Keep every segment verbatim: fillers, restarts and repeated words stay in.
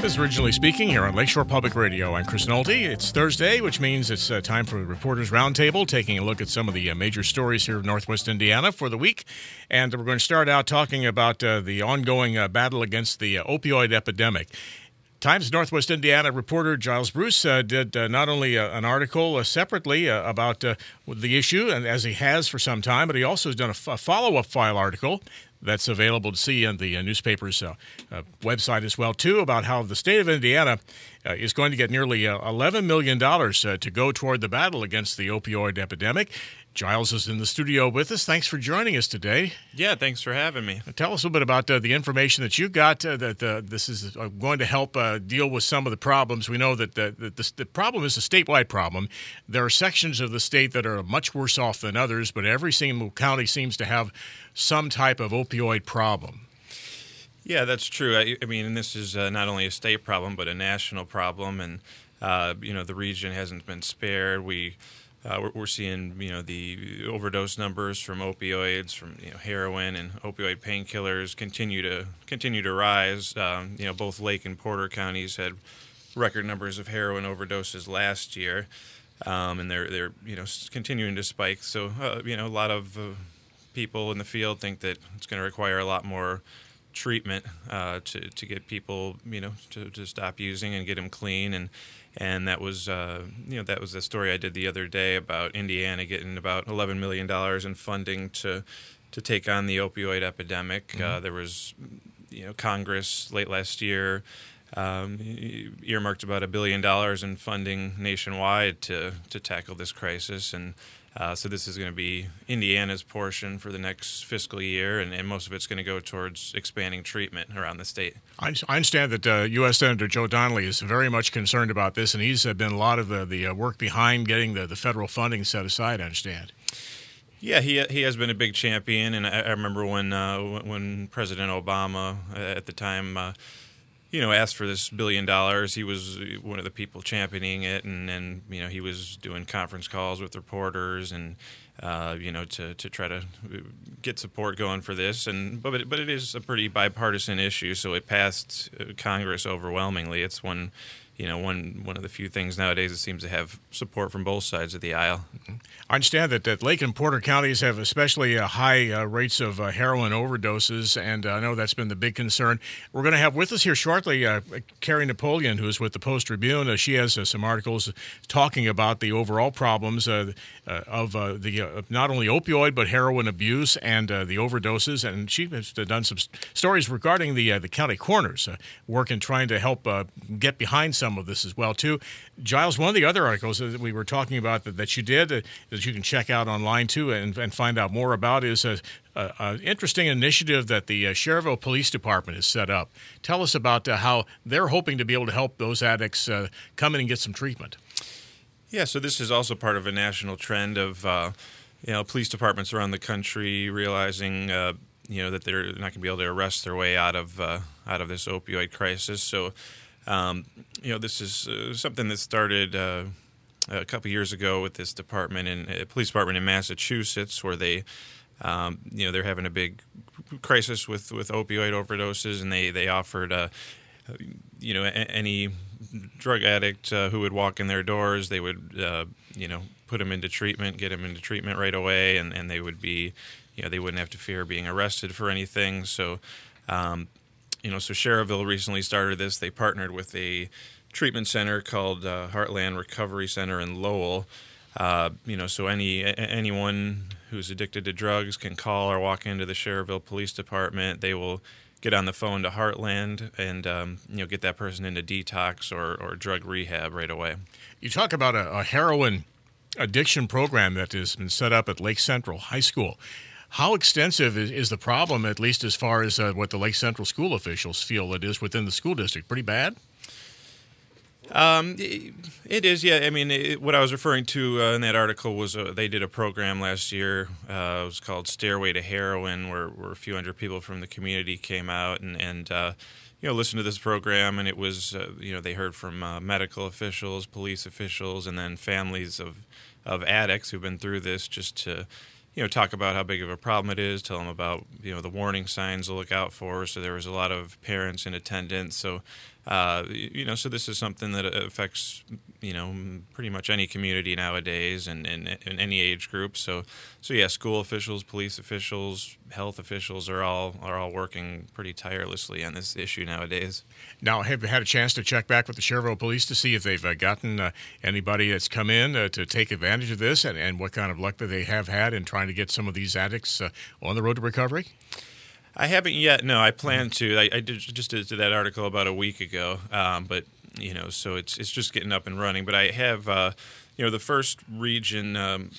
This is Originally Speaking here on Lakeshore Public Radio. I'm Chris Nolte. It's Thursday, which means it's uh, time for Reporters Roundtable, taking a look at some of the uh, major stories here in Northwest Indiana for the week. And we're going to start out talking about uh, the ongoing uh, battle against the uh, opioid epidemic. Times Northwest Indiana reporter Giles Bruce uh, did uh, not only uh, an article uh, separately uh, about uh, the issue, and as he has for some time, but he also has done a, f- a follow-up file article that's available to see on the uh, newspaper's uh, uh, website as well, too, about how the state of Indiana uh, is going to get nearly uh, eleven million dollars uh, to go toward the battle against the opioid epidemic. Giles is in the studio with us. Thanks for joining us today. Yeah, thanks for having me. Tell us a little bit about uh, the information that you got, uh, that uh, this is uh, going to help uh, deal with some of the problems. We know that the, the, the, the problem is a statewide problem. There are sections of the state that are much worse off than others, but every single county seems to have some type of opioid problem. Yeah, that's true. I, I mean, and this is uh, not only a state problem, but a national problem. And, uh, you know, the region hasn't been spared. We... Uh, we're, we're seeing, you know, the overdose numbers from opioids, from you know heroin and opioid painkillers continue to continue to rise. Um, you know, both Lake and Porter counties had record numbers of heroin overdoses last year, um, and they're they're you know continuing to spike. So uh, you know, a lot of uh, people in the field think that it's going to require a lot more treatment uh, to to get people you know to, to stop using and get them clean. And And that was, uh, you know, that was the story I did the other day about Indiana getting about eleven million dollars in funding to to take on the opioid epidemic. Mm-hmm. Uh, there was, you know, Congress late last year um, earmarked about a billion dollars in funding nationwide to to tackle this crisis. And uh, so this is going to be Indiana's portion for the next fiscal year, and, and most of it's going to go towards expanding treatment around the state. I understand that uh, U S Senator Joe Donnelly is very much concerned about this, and he's uh, been a lot of the, the uh, work behind getting the, the federal funding set aside, I understand. Yeah, he he has been a big champion, and I, I remember when uh, when President Obama uh, at the time, uh, you know, asked for this billion dollars. He was one of the people championing it, and, and you know he was doing conference calls with reporters and. Uh, you know, to, to try to get support going for this, and but it, but it is a pretty bipartisan issue, so it passed Congress overwhelmingly. It's one, you know, one one of the few things nowadays that seems to have support from both sides of the aisle. I understand that, that Lake and Porter counties have especially uh, high uh, rates of uh, heroin overdoses, and uh, I know that's been the big concern. We're going to have with us here shortly uh, Carrie Napoleon, who is with the Post-Tribune. Uh, she has uh, some articles talking about the overall problems uh, uh, of uh, the uh, not only opioid but heroin abuse and uh, the overdoses, and she has done some stories regarding the uh, the county coroners, uh, working trying to help uh, get behind some of this as well too. Giles, one of the other articles that we were talking about that, that you did uh, that you can check out online too and, and find out more about is a, a, a interesting initiative that the uh, Schererville Police Department has set up. Tell us about uh, how they're hoping to be able to help those addicts uh, come in and get some treatment. Yeah, so this is also part of a national trend of uh, you know police departments around the country realizing uh, you know that they're not going to be able to arrest their way out of uh, out of this opioid crisis. So um, you know this is uh, something that started. Uh, A couple years ago with this department in a police department in Massachusetts, where they, um, you know, they're having a big crisis with, with opioid overdoses, and they they offered, uh, you know, a- any drug addict uh, who would walk in their doors, they would, uh, you know, put them into treatment, get them into treatment right away, and, and they would be, you know, they wouldn't have to fear being arrested for anything. So, um, you know, so Schererville recently started this. They partnered with a treatment center called uh, Heartland Recovery Center in Lowell. Uh, you know, so any a- anyone who's addicted to drugs can call or walk into the Schererville Police Department. They will get on the phone to Heartland and um, you know get that person into detox or, or drug rehab right away. You talk about a, a heroin addiction program that has been set up at Lake Central High School. How extensive is, is the problem, at least as far as uh, what the Lake Central school officials feel it is within the school district? Pretty bad? Um, it is, yeah. I mean, it, what I was referring to uh, in that article was uh, they did a program last year. Uh, it was called Stairway to Heroin, where, where a few hundred people from the community came out and, and uh, you know, listened to this program. And it was, uh, you know, they heard from uh, medical officials, police officials, and then families of, of addicts who've been through this, just to, you know, talk about how big of a problem it is, tell them about, you know, the warning signs to look out for. So there was a lot of parents in attendance. So Uh, you know, so this is something that affects, you know, pretty much any community nowadays and in any age group. So, so yeah, school officials, police officials, health officials are all are all working pretty tirelessly on this issue nowadays. Now, have you had a chance to check back with the Cherville Police to see if they've uh, gotten uh, anybody that's come in uh, to take advantage of this, and, and what kind of luck that they have had in trying to get some of these addicts uh, on the road to recovery? I haven't yet. No, I plan to. I, I did, just did that article about a week ago, um, but you know, so it's it's just getting up and running. But I have, uh, you know, the first region um,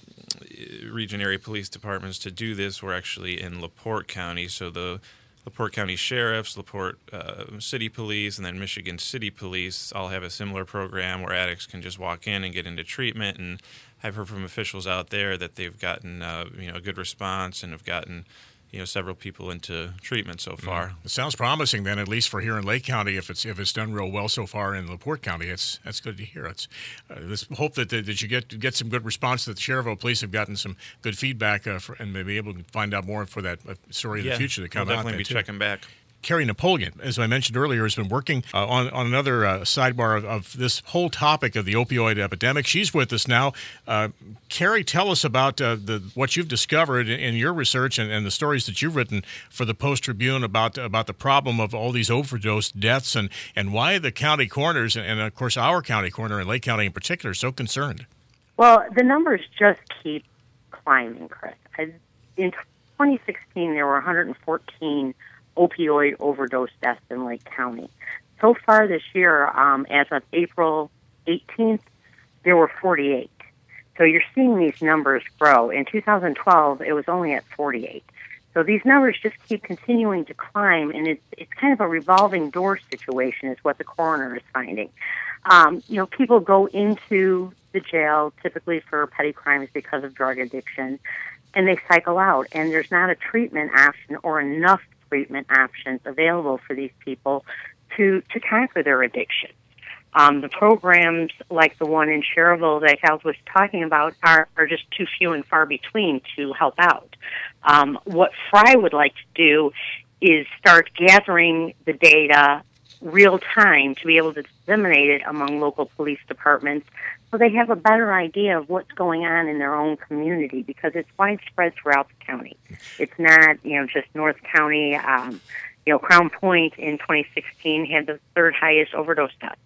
region area police departments to do this were actually in LaPorte County. So the LaPorte County Sheriffs, LaPorte uh, City Police, and then Michigan City Police all have a similar program where addicts can just walk in and get into treatment. And I've heard from officials out there that they've gotten uh, you know a good response and have gotten you know several people into treatment so far. Mm. It sounds promising then, at least for here in Lake County. If it's if it's done real well so far in LaPorte County, it's that's good to hear. It's uh, let's hope that that you get get some good response. That the Cherville Police have gotten some good feedback uh, for, and maybe able to find out more for that uh, story in yeah, the future to come we'll out. Definitely be too. checking back. Carrie Napoleon, as I mentioned earlier, has been working uh, on, on another uh, sidebar of, of this whole topic of the opioid epidemic. She's with us now. Uh, Carrie, tell us about uh, the what you've discovered in, in your research and, and the stories that you've written for the Post-Tribune about about the problem of all these overdose deaths and, and why the county coroners, and, and, of course, our county coroner and Lake County in particular, are so concerned. Well, the numbers just keep climbing, Chris. In twenty sixteen, there were one hundred fourteen opioid overdose deaths in Lake County. So far this year, um, as of April eighteenth, there were forty-eight. So you're seeing these numbers grow. In two thousand twelve, it was only at forty-eight. So these numbers just keep continuing to climb, and it's it's kind of a revolving door situation is what the coroner is finding. Um, you know, people go into the jail typically for petty crimes because of drug addiction, and they cycle out, and there's not a treatment option or enough treatment options available for these people to, to conquer their addiction. Um, the programs like the one in Cherville that Hal was talking about are, are just too few and far between to help out. Um, what Fry would like to do is start gathering the data real time to be able to disseminate it among local police departments so they have a better idea of what's going on in their own community, because it's widespread throughout the county. It's not, you know, just North County. Um, you know, Crown Point in twenty sixteen had the third highest overdose deaths.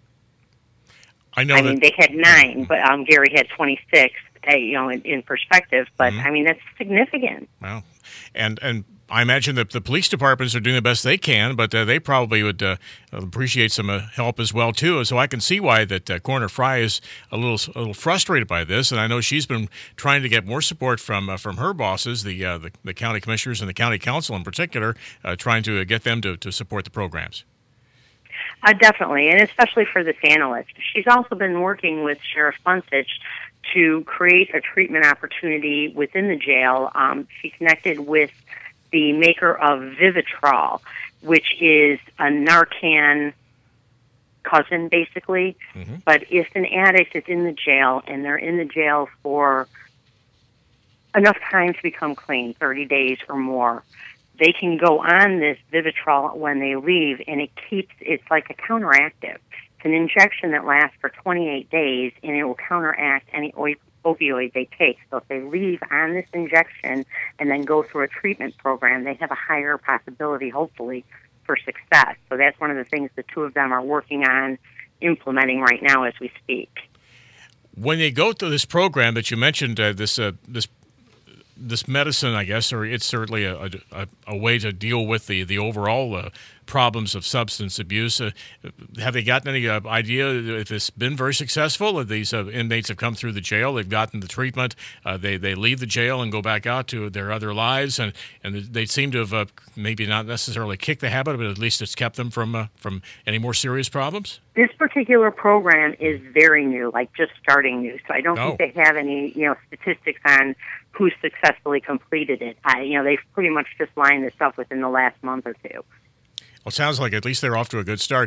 I know. I that, mean, they had nine, but um, Gary had twenty-six. Uh, you know, in, in perspective, but mm-hmm. I mean that's significant. Wow, and and. I imagine that the police departments are doing the best they can, but uh, they probably would uh, appreciate some uh, help as well too. So I can see why that uh, Coroner Fry is a little a little frustrated by this, and I know she's been trying to get more support from uh, from her bosses, the, uh, the the county commissioners and the county council in particular, uh, trying to uh, get them to, to support the programs. Uh, definitely, and especially for this analyst. She's also been working with Sheriff Bunsich to create a treatment opportunity within the jail. Um, she connected with the maker of Vivitrol, which is a Narcan cousin, basically. Mm-hmm. But if an addict is in the jail and they're in the jail for enough time to become clean, thirty days or more, they can go on this Vivitrol when they leave, and it keeps, it's like a counteractive. It's an injection that lasts for twenty-eight days, and it will counteract any op- opioid they take. So if they leave on this injection and then go through a treatment program, they have a higher possibility, hopefully, for success. So that's one of the things the two of them are working on implementing right now as we speak. When they go through this program that you mentioned, uh, this uh, this this medicine, I guess, or it's certainly a, a, a way to deal with the, the overall uh, problems of substance abuse. Uh, have they gotten any uh, idea if it's been very successful? If these uh, inmates have come through the jail, they've gotten the treatment, uh, they they leave the jail and go back out to their other lives, and, and they seem to have uh, maybe not necessarily kicked the habit, but at least it's kept them from uh, from any more serious problems? This particular program is very new, like just starting new. So I don't oh. think they have any, you know, statistics on who successfully completed it. I, you know, they've pretty much just lined this up within the last month or two. Well, it sounds like at least they're off to a good start.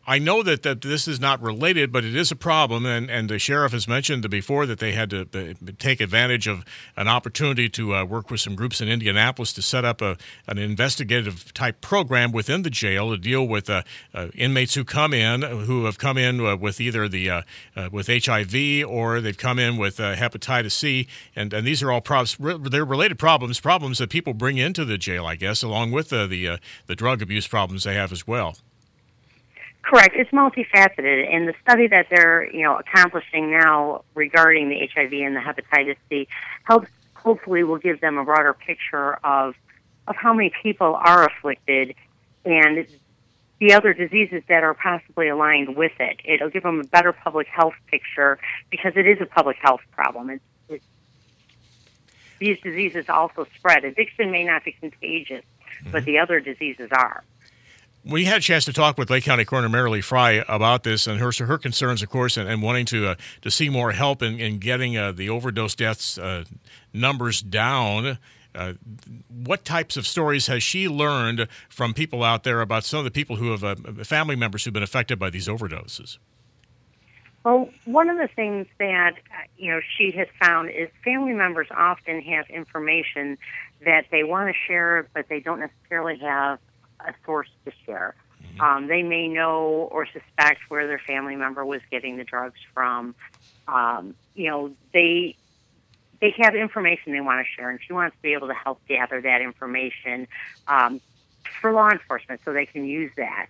I know that, that this is not related, but it is a problem, and, and the sheriff has mentioned before that they had to uh, take advantage of an opportunity to uh, work with some groups in Indianapolis to set up a, an investigative-type program within the jail to deal with uh, uh, inmates who come in, who have come in uh, with either the uh, uh, with H I V or they've come in with uh, hepatitis C, and, and these are all problems. They're related problems, problems that people bring into the jail, I guess, along with uh, the uh, the drug abuse problems they have as well. Correct. It's multifaceted, and the study that they're, you know, accomplishing now regarding the H I V and the hepatitis C helps. Hopefully, will give them a broader picture of of how many people are afflicted and the other diseases that are possibly aligned with it. It'll give them a better public health picture because it is a public health problem. It's, it's, these diseases also spread. Addiction may not be contagious, mm-hmm. but the other diseases are. We had a chance to talk with Lake County Coroner Marilee Fry about this and her her concerns, of course, and, and wanting to uh, to see more help in, in getting uh, the overdose deaths uh, numbers down. Uh, what types of stories has she learned from people out there about some of the people who have uh, family members who've been affected by these overdoses? Well, one of the things that you know she has found is family members often have information that they want to share, but they don't necessarily have a source to share. Mm-hmm. Um, they may know or suspect where their family member was getting the drugs from. Um, you know, they they have information they want to share, and she wants to be able to help gather that information um, for law enforcement so they can use that.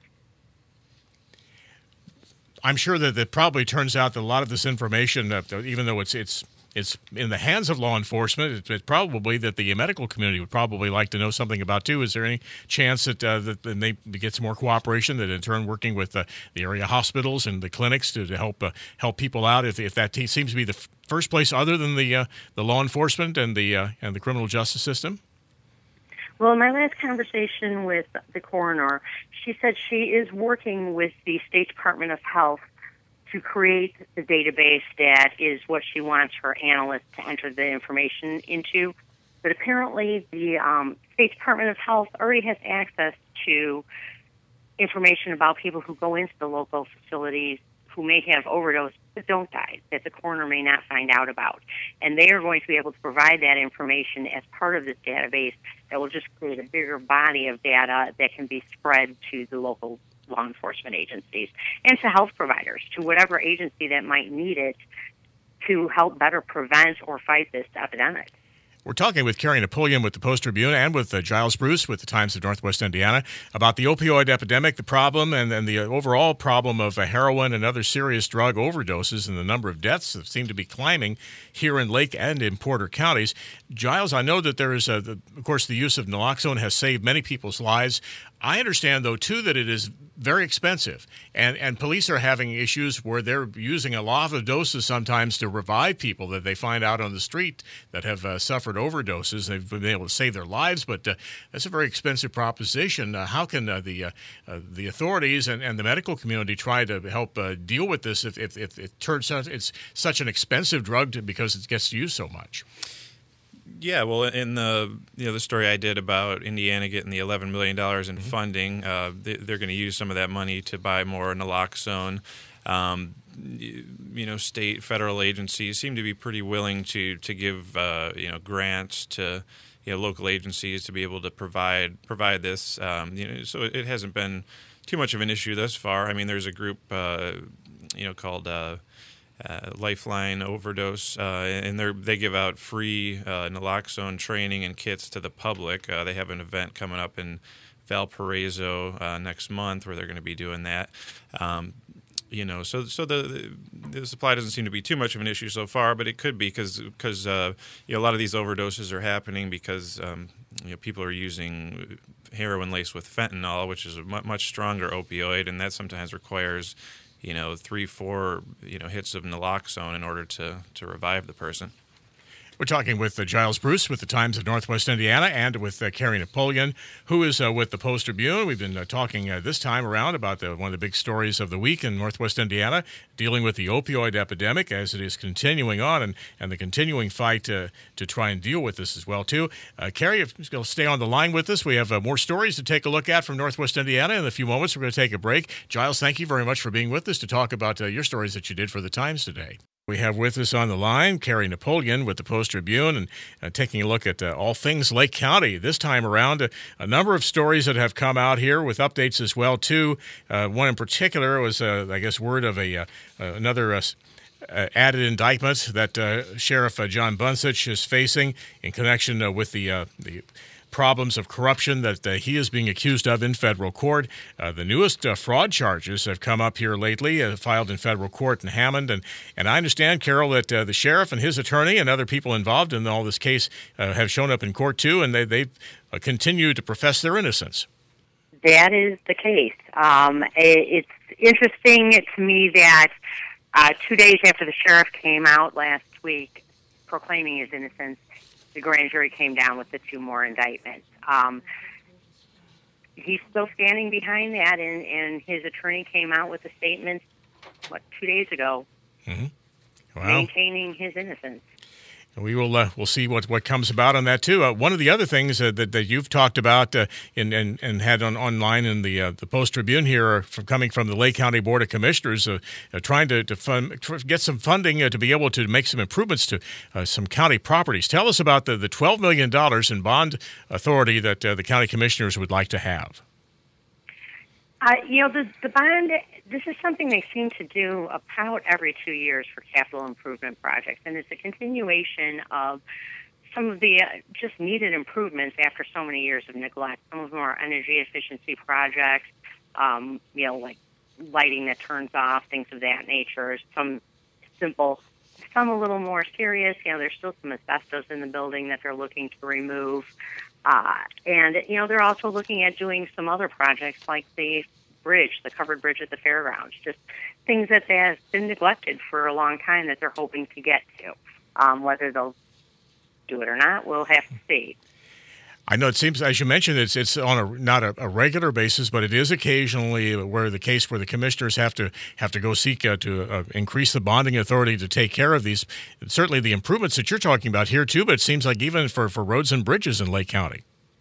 I'm sure that it probably turns out that a lot of this information, uh, even though it's it's it's in the hands of law enforcement, it's, it's probably that the medical community would probably like to know something about too. Is there any chance that uh, that they get some more cooperation, that in turn working with uh, the area hospitals and the clinics to, to help uh, help people out? If if that t- seems to be the f- first place other than the uh, the law enforcement and the uh, and the criminal justice system. Well, in my last conversation with the coroner, she said she is working with the State Department of Health to create the database that is what she wants her analysts to enter the information into. But apparently the um, State Department of Health already has access to information about people who go into the local facilities who may have overdosed but don't die, that the coroner may not find out about. And they are going to be able to provide that information as part of this database that will just create a bigger body of data that can be spread to the local law enforcement agencies and to health providers, to whatever agency that might need it to help better prevent or fight this epidemic. We're talking with Carrie Napoleon with the Post-Tribune and with uh, Giles Bruce with the Times of Northwest Indiana about the opioid epidemic, the problem, and, and the overall problem of uh, heroin and other serious drug overdoses and the number of deaths that seem to be climbing here in Lake and in Porter counties. Giles, I know that there is, a, the, of course, the use of naloxone has saved many people's lives. I understand, though, too, that it is very expensive, and, and police are having issues where they're using a lot of doses sometimes to revive people that they find out on the street that have uh, suffered overdoses. They've been able to save their lives, but uh, that's a very expensive proposition. Uh, how can uh, the uh, uh, the authorities and, and the medical community try to help uh, deal with this if, if, if it turns out it's such an expensive drug to, because it gets used so much? Yeah, well, in the you know the story I did about Indiana getting the eleven million dollars in mm-hmm. funding, uh, they, they're going to use some of that money to buy more naloxone. Um, you know, state, federal agencies seem to be pretty willing to to give uh, you know grants to you know local agencies to be able to provide provide this. Um, you know, so it hasn't been too much of an issue thus far. I mean, there's a group uh, you know called. Uh, Uh, Lifeline Overdose, uh, and they they give out free uh, naloxone training and kits to the public. Uh, they have an event coming up in Valparaiso uh, next month where they're going to be doing that. Um, you know, so so the the supply doesn't seem to be too much of an issue so far, but it could be because because uh, you know a lot of these overdoses are happening because um, you know people are using heroin laced with fentanyl, which is a much stronger opioid, and that sometimes requires you know, three, four, you know, hits of naloxone in order to, to revive the person. We're talking with uh, Giles Bruce with the Times of Northwest Indiana and with uh, Carrie Napoleon, who is uh, with the Post-Tribune. We've been uh, talking uh, this time around about the, one of the big stories of the week in Northwest Indiana, dealing with the opioid epidemic as it is continuing on and, and the continuing fight uh, to try and deal with this as well, too. Uh, Carrie, if you'll stay on the line with us, we have uh, more stories to take a look at from Northwest Indiana. In a few moments, we're going to take a break. Giles, thank you very much for being with us to talk about uh, your stories that you did for the Times today. We have with us on the line Carrie Napoleon with the Post-Tribune and uh, taking a look at uh, all things Lake County. This time around, uh, a number of stories that have come out here with updates as well, too. Uh, one in particular was, uh, I guess, word of a uh, another uh, uh, added indictment that uh, Sheriff uh, John Bunsich is facing in connection uh, with the uh, the problems of corruption that uh, he is being accused of in federal court. Uh, the newest uh, fraud charges have come up here lately, uh, filed in federal court in Hammond. And, and I understand, Carol, that uh, the sheriff and his attorney and other people involved in all this case uh, have shown up in court, too, and they, they uh, continue to profess their innocence. That is the case. Um, it's interesting to me that uh, two days after the sheriff came out last week proclaiming his innocence, the grand jury came down with the two more indictments. Um, he's still standing behind that, and, and his attorney came out with a statement, what, two days ago, mm-hmm. Wow. maintaining his innocence. We will uh, we'll see what, what comes about on that too. Uh, one of the other things uh, that that you've talked about uh, in, and and had on online in the uh, the Post Tribune here, from coming from the Lake County Board of Commissioners, uh, uh, trying to to fund, get some funding uh, to be able to make some improvements to uh, some county properties. Tell us about the the twelve million dollars in bond authority that uh, the county commissioners would like to have. Uh, you know, the, the bond, this is something they seem to do about every two years for capital improvement projects, and it's a continuation of some of the uh, just needed improvements after so many years of neglect. Some of them are energy efficiency projects, um, you know, like lighting that turns off, things of that nature. Some simple, some a little more serious. You know, there's still some asbestos in the building that they're looking to remove. Uh, and, you know, they're also looking at doing some other projects like the bridge, the covered bridge at the fairgrounds, just things that have been neglected for a long time that they're hoping to get to. Um, whether they'll do it or not, we'll have to see. I know it seems, as you mentioned, it's it's on a not a, a regular basis, but it is occasionally where the case where the commissioners have to have to go seek uh, to uh, increase the bonding authority to take care of these. Certainly, the improvements that you're talking about here too, but it seems like even for, for roads and bridges in Lake County.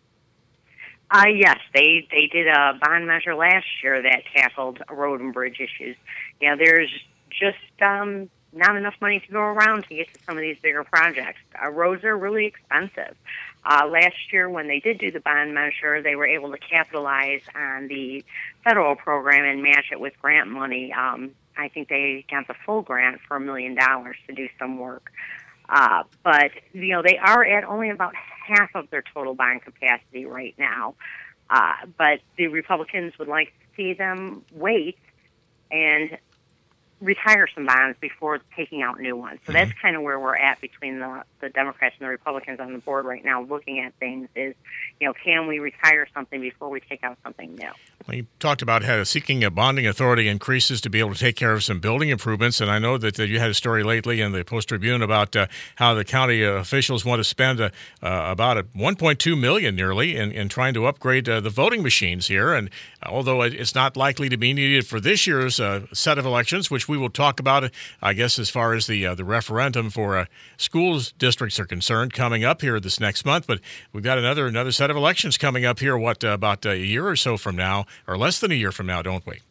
Uh, yes, they they did a bond measure last year that tackled road and bridge issues. You know, there's just um, not enough money to go around to get to some of these bigger projects. Uh, roads are really expensive. Uh, last year, when they did do the bond measure, they were able to capitalize on the federal program and match it with grant money. Um, I think they got the full grant for a million dollars to do some work. Uh, but, you know, they are at only about half of their total bond capacity right now. Uh, but the Republicans would like to see them wait and retire some bonds before taking out new ones. So that's kind of where we're at between the, the Democrats and the Republicans on the board right now, looking at things is, you know, can we retire something before we take out something new? Well, you talked about how seeking a bonding authority increases to be able to take care of some building improvements, and I know that, that you had a story lately in the Post-Tribune about uh, how the county uh, officials want to spend uh, uh, about a one point two million dollars nearly in, in trying to upgrade uh, the voting machines here, and although it's not likely to be needed for this year's uh, set of elections, which we will talk about, I guess, as far as the uh, the referendum for uh, schools districts are concerned, coming up here this next month. But we've got another another set of elections coming up here, what, uh, about a year or so from now, or less than a year from now, don't we?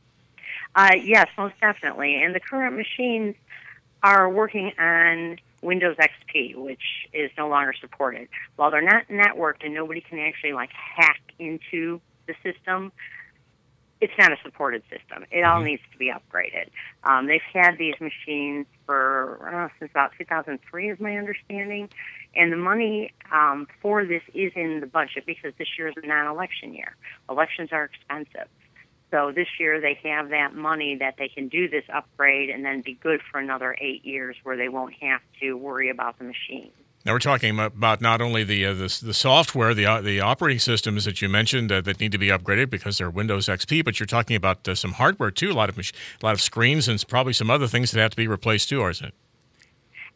Uh, yes, most definitely. And the current machines are working on Windows X P, which is no longer supported. While they're not networked and nobody can actually, like, hack into the system, it's not a supported system. It all needs to be upgraded. Um, they've had these machines for uh, since about two thousand three, is my understanding, and the money um, for this is in the budget because this year is a non-election year. Elections are expensive. So this year they have that money that they can do this upgrade and then be good for another eight years where they won't have to worry about the machine. Now we're talking about not only the uh, the, the software, the uh, the operating systems that you mentioned uh, that need to be upgraded because they're Windows X P, but you're talking about uh, some hardware too, a lot of mach- a lot of screens and probably some other things that have to be replaced too, isn't it?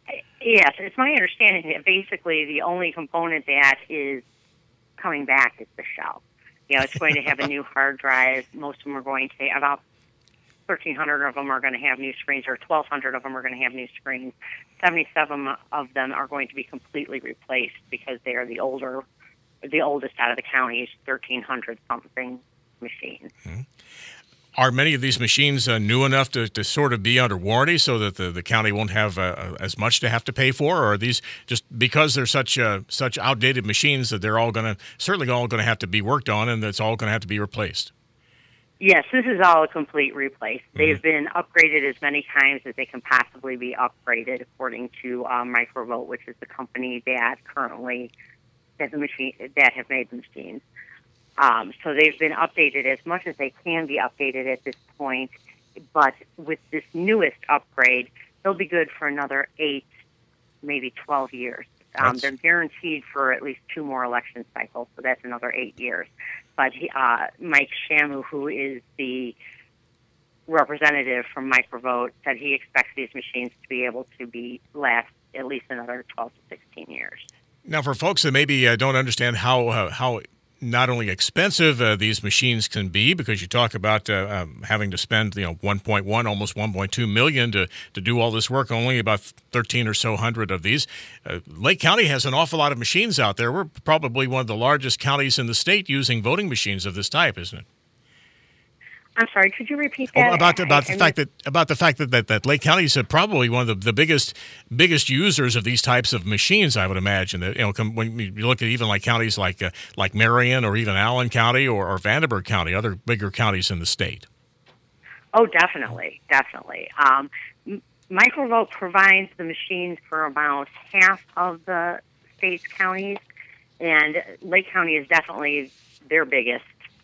Yes, it's my understanding that basically the only component that is coming back is the shell. You know, it's going to have a new hard drive. Most of them are going to, about thirteen hundred of them are going to have new screens, or twelve hundred of them are going to have new screens. seventy-seven of them are going to be completely replaced because they are the older, the oldest out of the county's thirteen hundred something machines. Mm-hmm. Are many of these machines uh, new enough to, to sort of be under warranty so that the, the county won't have uh, as much to have to pay for? Or are these just because they're such uh, such outdated machines that they're all going to, certainly all going to have to be worked on and it's all going to have to be replaced? Yes, this is all a complete replace. Mm-hmm. They've been upgraded as many times as they can possibly be upgraded, according to uh, Microvolt, which is the company that currently that the machine that have made the machines. Um, so they've been updated as much as they can be updated at this point. But with this newest upgrade, they'll be good for another eight, maybe twelve years. Um, they're guaranteed for at least two more election cycles, so that's another eight years. But he, uh, Mike Shamu, who is the representative from Microvolt, said he expects these machines to be able to be last at least another twelve to sixteen years. Now, for folks that maybe uh, don't understand how uh, how not only expensive uh, these machines can be, because you talk about uh, um, having to spend you know one point one, almost one point two million to to do all this work, only about thirteen or so hundred of these. Uh, Lake County has an awful lot of machines out there. We're probably one of the largest counties in the state using voting machines of this type, isn't it? I'm sorry, could you repeat that? Oh, about the, about the I, fact that about the fact that, that, that Lake County is probably one of the, the biggest biggest users of these types of machines. I would imagine that you know when you look at even like counties like uh, like Marion or even Allen County or, or Vanderburgh County, other bigger counties in the state. Oh, definitely, definitely. Um, Microvolt provides the machines for about half of the state's counties, and Lake County is definitely their biggest.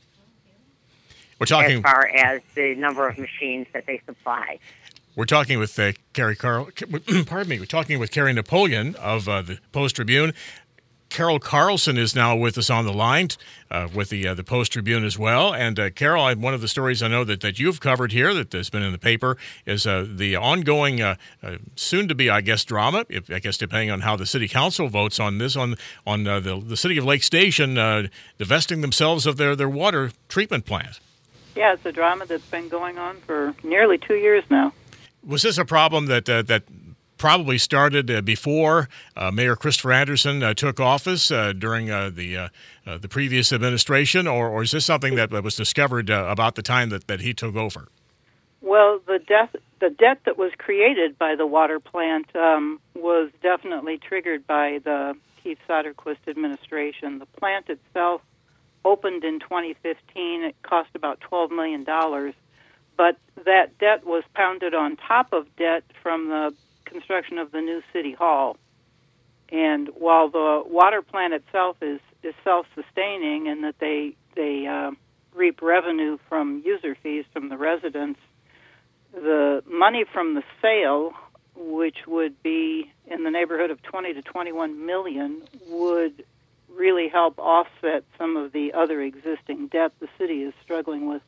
We're talking as far as the number of machines that they supply. We're talking with uh, Carrie Carl. Pardon me. We're talking with Carrie Napoleon of uh, the Post Tribune. Carol Carlson is now with us on the line uh, with the uh, the Post Tribune as well. And uh, Carol, I, one of the stories I know that, that you've covered here that has been in the paper is uh, the ongoing, uh, uh, soon-to-be, I guess, drama, if, I guess depending on how the city council votes on this, on on uh, the, the city of Lake Station uh, divesting themselves of their, their water treatment plant. Yeah, it's a drama that's been going on for nearly two years now. Was this a problem that uh, that probably started uh, before uh, Mayor Christopher Anderson uh, took office uh, during uh, the uh, uh, the previous administration, or, or is this something that was discovered uh, about the time that, that he took over? Well, the death, the debt that was created by the water plant um, was definitely triggered by the Keith Soderquist administration. The plant itself opened in twenty fifteen. It cost about twelve million dollars, but that debt was pounded on top of debt from the construction of the new city hall. And while the water plant itself is, is self-sustaining in that they, they uh, reap revenue from user fees from the residents, the money from the sale, which would be in the neighborhood of twenty to twenty-one million, would really help offset some of the other existing debt the city is struggling with.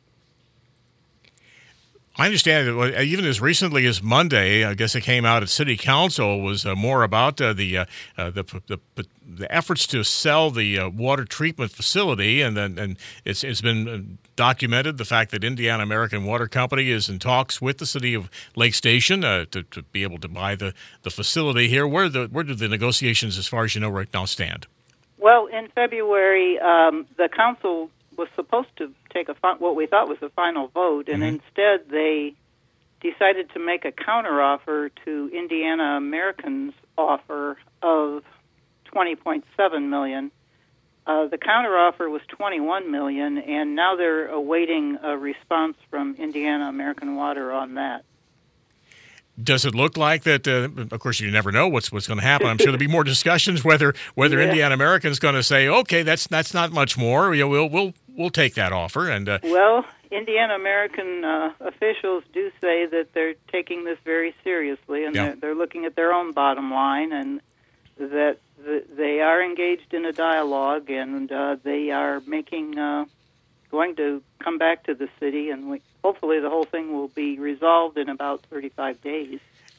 I understand that even as recently as Monday, I guess it came out at City Council, was uh, more about uh, the, uh, uh, the the the efforts to sell the uh, water treatment facility, and then and it's it's been documented the fact that Indiana American Water Company is in talks with the city of Lake Station uh, to to be able to buy the, the facility here. Where the where do the negotiations, as far as you know, right now stand? Well, in February, um, the council was supposed to take a fi- what we thought was a final vote, and mm-hmm. instead they decided to make a counteroffer to Indiana American's offer of twenty point seven million dollars. Uh, the counteroffer was twenty-one million dollars, and now they're awaiting a response from Indiana American Water on that. Does it look like that? Uh, of course, you never know what's what's going to happen. I'm sure there'll be more discussions whether whether yeah. Indiana American is going to say, "Okay, that's that's not much more. You know, we'll we'll we'll take that offer." And uh, well, Indiana American uh, officials do say that they're taking this very seriously, and yeah. they're, they're looking at their own bottom line, and that the, they are engaged in a dialogue, and uh, they are making uh, going to come back to the city, and we. Hopefully the whole thing will be resolved in about thirty-five days.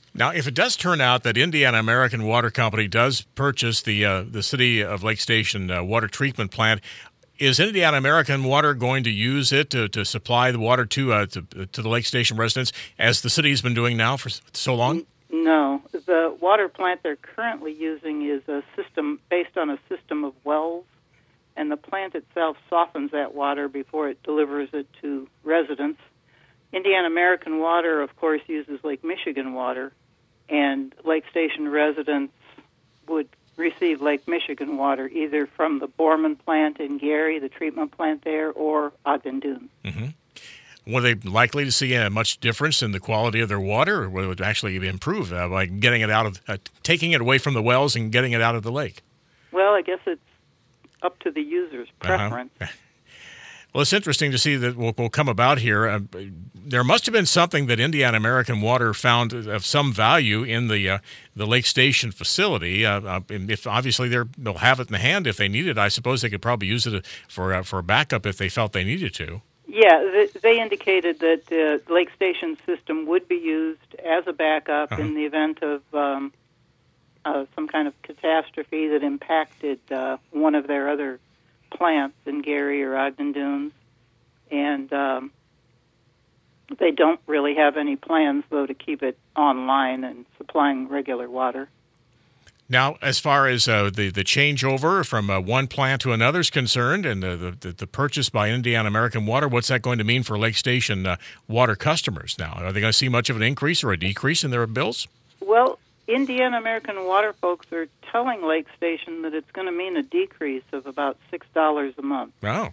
Now, if it does turn out that Indiana American Water Company does purchase the uh, the City of Lake Station uh, water treatment plant, is Indiana American Water going to use it to, to supply the water to, uh, to to the Lake Station residents, as the city's been doing now for so long? No. The water plant they're currently using is a system based on a system of wells, and the plant itself softens that water before it delivers it to residents. Indiana American Water, of course, uses Lake Michigan water, and Lake Station residents would receive Lake Michigan water either from the Borman plant in Gary, the treatment plant there, or Ogden Dunes. Mm-hmm. Were they likely to see a much difference in the quality of their water, or would it actually improve uh, by getting it out of, uh, taking it away from the wells and getting it out of the lake? Well, I guess it's up to the user's preference. Uh-huh. Well, it's interesting to see that will, will come about here. Uh, there must have been something that Indiana American Water found of some value in the uh, the Lake Station facility. Uh, uh, if obviously they're, they'll have it in the hand if they need it, I suppose they could probably use it for uh, for a backup if they felt they needed to. Yeah, th- they indicated that the uh, Lake Station system would be used as a backup uh-huh. in the event of um, uh, some kind of catastrophe that impacted uh, one of their other plants in Gary or Ogden Dunes, and um, they don't really have any plans, though, to keep it online and supplying regular water. Now, as far as uh, the, the changeover from uh, one plant to another is concerned, and the, the, the purchase by Indiana American Water, what's that going to mean for Lake Station uh, water customers now? Are they going to see much of an increase or a decrease in their bills? Well, Indiana American Water folks are telling Lake Station that it's going to mean a decrease of about six dollars a month. Oh.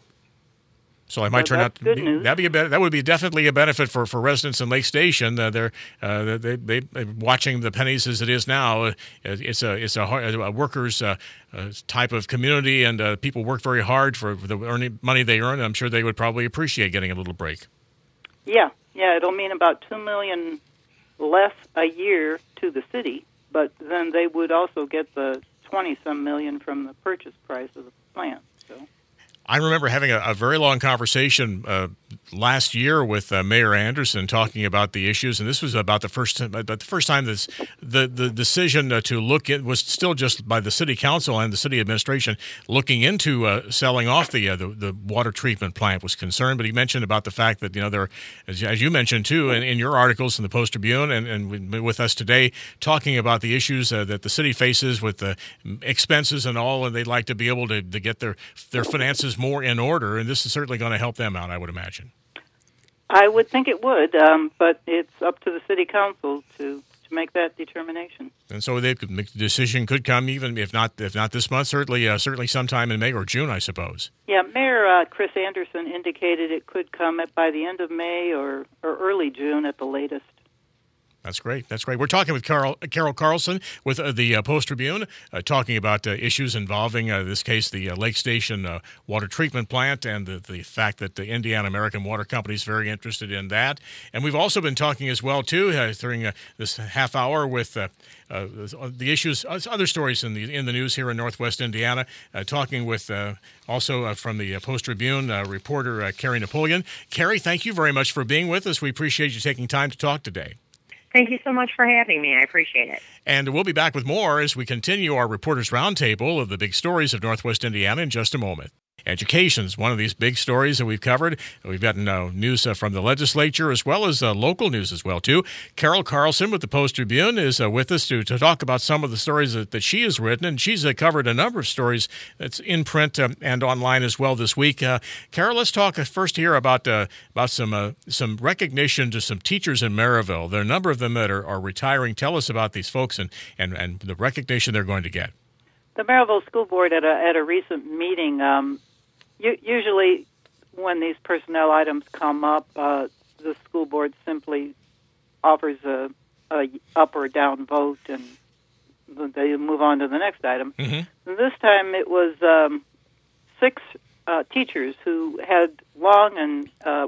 So it might so turn out to good be, news. that'd be a be- that would be definitely a benefit for, for residents in Lake Station. Uh, they're uh, they they watching the pennies as it is now. Uh, it's a it's a, a workers uh, uh, type of community, and uh, people work very hard for the earning money they earn. I'm sure they would probably appreciate getting a little break. Yeah, yeah, it'll mean about two million less a year to the city, but then they would also get the twenty some million from the purchase price of the plant. So. I remember having a, a very long conversation uh, last year with uh, Mayor Anderson talking about the issues, and this was about the first time, about the first time this the the decision uh, to look at was still just by the city council and the city administration looking into uh, selling off the, uh, the the water treatment plant was concerned. But he mentioned about the fact that you know there, as, as you mentioned too, in, in your articles in the Post Tribune and, and with us today, talking about the issues uh, that the city faces with the expenses and all, and they'd like to be able to, to get their their finances more in order, and this is certainly going to help them out, I would imagine. I would think it would, um, but it's up to the city council to, to make that determination. And so they could make the decision could come even if not if not this month, certainly uh, certainly sometime in May or June, I suppose. Yeah, Mayor uh, Chris Anderson indicated it could come at, by the end of May or, or early June at the latest. That's great. That's great. We're talking with Carol, Carol Carlson with uh, the uh, Post Tribune, uh, talking about uh, issues involving, uh, this case, the uh, Lake Station uh, water treatment plant and the, the fact that the Indiana American Water Company is very interested in that. And we've also been talking as well, too, uh, during uh, this half hour with uh, uh, the issues, other stories in the in the news here in Northwest Indiana, uh, talking with uh, also uh, from the uh, Post Tribune uh, reporter uh, Carrie Napoleon. Carrie, thank you very much for being with us. We appreciate you taking time to talk today. Thank you so much for having me. I appreciate it. And we'll be back with more as we continue our Reporters Roundtable of the big stories of Northwest Indiana in just a moment. Education is one of these big stories that we've covered. We've gotten uh, news uh, from the legislature as well as uh, local news as well, too. Carol Carlson with the Post Tribune is uh, with us to, to talk about some of the stories that, that she has written, and she's uh, covered a number of stories that's in print uh, and online as well this week. Uh, Carol, let's talk first here about uh, about some uh, some recognition to some teachers in Maryville. There are a number of them that are, are retiring. Tell us about these folks and, and, and the recognition they're going to get. The Maryville School Board at a at a recent meeting, um, u- usually when these personnel items come up, uh, the school board simply offers a, a up or down vote, and they move on to the next item. Mm-hmm. And this time it was um, six uh, teachers who had long and uh,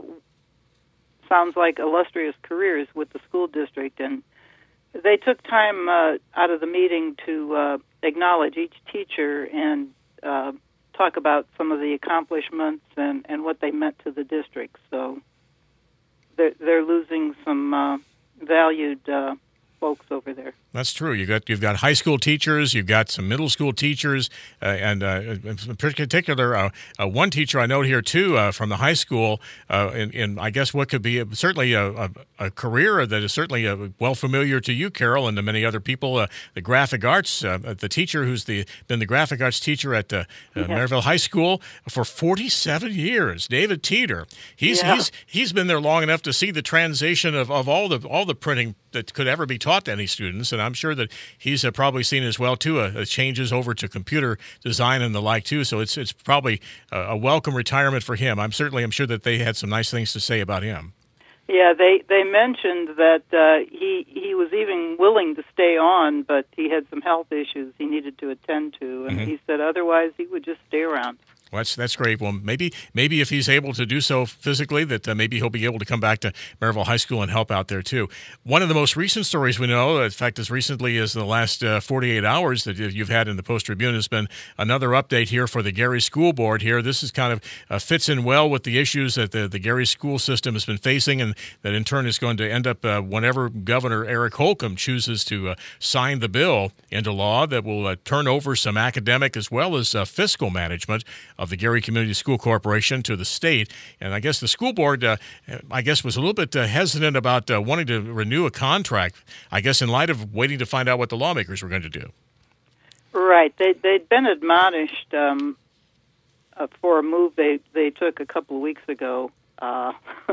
sounds like illustrious careers with the school district, and they took time uh, out of the meeting to uh, acknowledge each teacher and uh, talk about some of the accomplishments and, and what they meant to the district. So they're, they're losing some uh, valued uh, folks over there. That's true. You got you've got high school teachers, you've got some middle school teachers, uh, and uh, in particular, uh, uh, one teacher I know here too uh, from the high school. Uh, in, in I guess what could be a, certainly a, a, a career that is certainly uh, well familiar to you, Carol, and to many other people. Uh, the graphic arts, uh, the teacher who's the been the graphic arts teacher at uh, uh, yeah. Maryville High School for forty-seven years, David Teeter. He's yeah. he's he's been there long enough to see the transition of, of all the all the printing that could ever be taught to any students, and I'm sure that he's uh, probably seen as well too uh, changes over to computer design and the like too. So it's it's probably a, a welcome retirement for him. I'm certainly I'm sure that they had some nice things to say about him. Yeah, they they mentioned that uh, he he was even willing to stay on, but he had some health issues he needed to attend to, and mm-hmm. he said otherwise he would just stay around. Well, that's that's great. Well, maybe maybe if he's able to do so physically, that uh, maybe he'll be able to come back to Maryville High School and help out there too. One of the most recent stories we know, in fact, as recently as the last uh, forty-eight hours that you've had in the Post Tribune, has been another update here for the Gary School Board. Here, this is kind of uh, fits in well with the issues that the, the Gary school system has been facing, and that in turn is going to end up uh, whenever Governor Eric Holcomb chooses to uh, sign the bill into law that will uh, turn over some academic as well as uh, fiscal management of the Gary Community School Corporation to the state. And I guess the school board, uh, I guess, was a little bit uh, hesitant about uh, wanting to renew a contract, I guess, in light of waiting to find out what the lawmakers were going to do. Right. They, they'd been admonished um, uh, for a move they, they took a couple of weeks ago uh,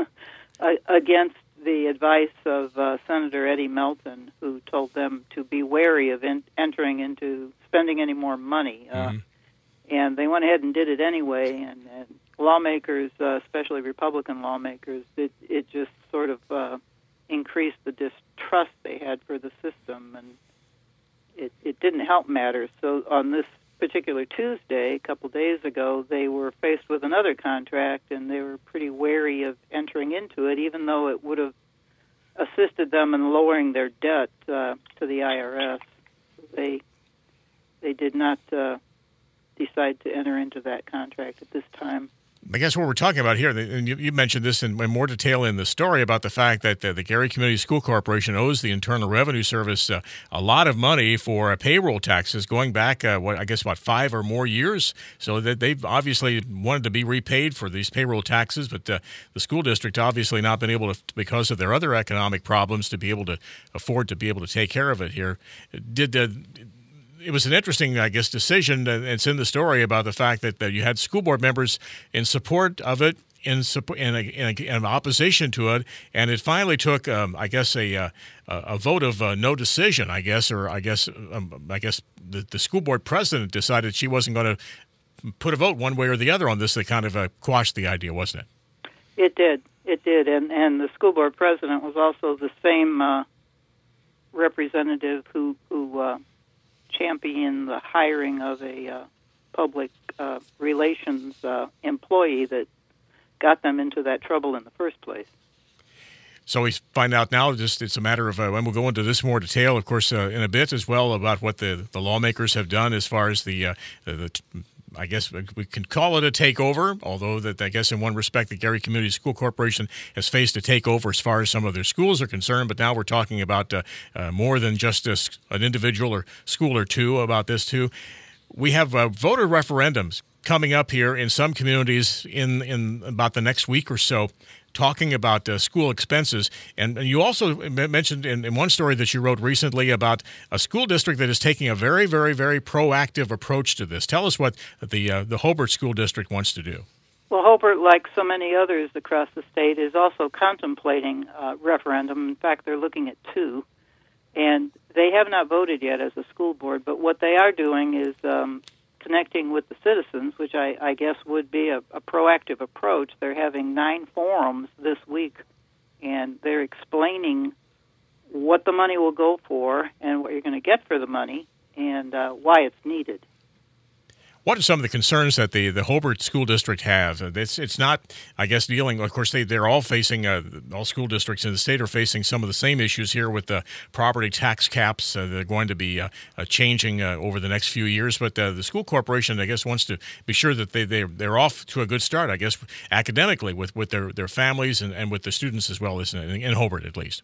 against the advice of uh, Senator Eddie Melton, who told them to be wary of in, entering into spending any more money. Uh, mm-hmm. And they went ahead and did it anyway, and, and lawmakers, uh, especially Republican lawmakers, it, it just sort of uh, increased the distrust they had for the system, and it, it didn't help matters. So on this particular Tuesday, a couple days ago, they were faced with another contract, and they were pretty wary of entering into it, even though it would have assisted them in lowering their debt uh, to the I R S. They, they did not... Uh, decide to enter into that contract at this time. I guess what we're talking about here, and you, you mentioned this in, in more detail in the story about the fact that the, the Gary Community School Corporation owes the Internal Revenue Service uh, a lot of money for uh, payroll taxes going back, uh, what I guess, about five or more years. So that they've obviously wanted to be repaid for these payroll taxes, but uh, the school district obviously not been able to, because of their other economic problems, to be able to afford to be able to take care of it here. Did uh, It was an interesting, I guess, decision. It's in the story about the fact that, that you had school board members in support of it, in support, in, in, in opposition to it, and it finally took, um, I guess, a uh, a vote of uh, no decision. I guess, or I guess, um, I guess the, the school board president decided she wasn't going to put a vote one way or the other on this. That kind of uh, quashed the idea, wasn't it? It did. It did, and and the school board president was also the same uh, representative who who. Uh, champion the hiring of a uh, public uh, relations uh, employee that got them into that trouble in the first place. So we find out now, just it's a matter of, uh, and we'll go into this more detail, of course, uh, in a bit as well, about what the, the lawmakers have done as far as the, uh, the, the I guess we can call it a takeover, although that I guess in one respect the Gary Community School Corporation has faced a takeover as far as some of their schools are concerned, but now we're talking about uh, uh, more than just a, an individual or school or two about this too. We have uh, voter referendums coming up here in some communities in, in about the next week or so, talking about uh, school expenses. And, and you also mentioned in, in one story that you wrote recently about a school district that is taking a very, very, very proactive approach to this. Tell us what the uh, the Hobart School District wants to do. Well, Hobart, like so many others across the state, is also contemplating a referendum. In fact, they're looking at two. And they have not voted yet as a school board, but what they are doing is um, connecting with the citizens, which I, I guess would be a, a proactive approach. They're having nine forums this week, and they're explaining what the money will go for and what you're going to get for the money and uh, why it's needed. What are some of the concerns that the, the Hobart School District have? It's it's not, I guess, dealing, of course, they, they're all facing, uh, all school districts in the state are facing some of the same issues here with the property tax caps. Uh, they're going to be uh, uh, changing uh, over the next few years. But uh, the school corporation, I guess, wants to be sure that they, they, they're off to a good start, I guess, academically with, with their, their families and, and with the students as well as in, in Hobart, at least.